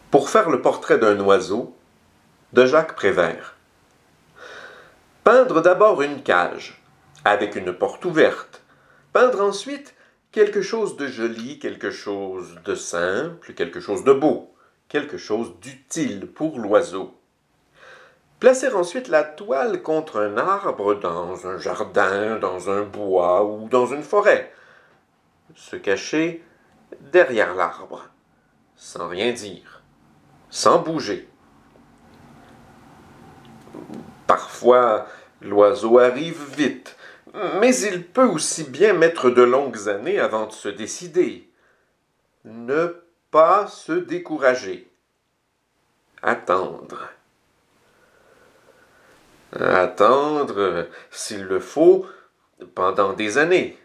Pour faire le portrait d'un oiseau, de Jacques Prévert. Peindre d'abord une cage, avec une porte ouverte. Peindre ensuite quelque chose de joli, quelque chose de simple, quelque chose de beau, quelque chose d'utile pour l'oiseau. Placer ensuite la toile contre un arbre dans un jardin, dans un bois ou dans une forêt. Se cacher derrière l'arbre, sans rien dire, sans bouger. Parfois, l'oiseau arrive vite, mais il peut aussi bien mettre de longues années avant de se décider. Ne pas se décourager. Attendre. Attendre, s'il le faut, pendant des années.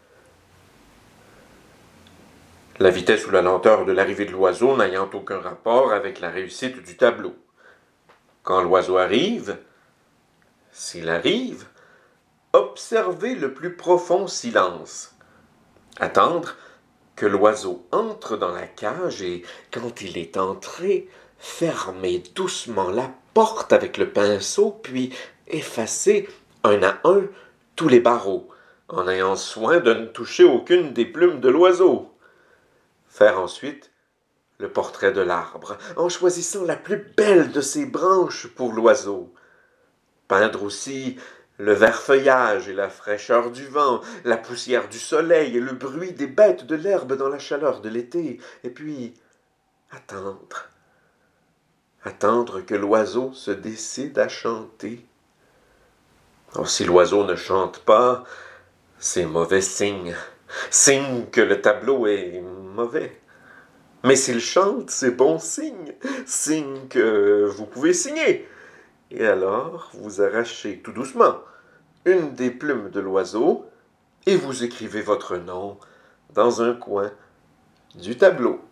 La vitesse ou la lenteur de l'arrivée de l'oiseau n'ayant aucun rapport avec la réussite du tableau. Quand l'oiseau arrive, s'il arrive, observez le plus profond silence. Attendre que l'oiseau entre dans la cage et, quand il est entré, fermer doucement la porte avec le pinceau, puis effacer un à un tous les barreaux, en ayant soin de ne toucher aucune des plumes de l'oiseau. Faire ensuite le portrait de l'arbre, en choisissant la plus belle de ses branches pour l'oiseau. Peindre aussi le vert feuillage et la fraîcheur du vent, la poussière du soleil et le bruit des bêtes de l'herbe dans la chaleur de l'été, et puis attendre. Attendre que l'oiseau se décide à chanter. Oh, si l'oiseau ne chante pas, c'est mauvais signe. Signe que le tableau est mauvais. Mais s'il chante, c'est bon signe. Signe que vous pouvez signer. Et alors, vous arrachez tout doucement une des plumes de l'oiseau et vous écrivez votre nom dans un coin du tableau.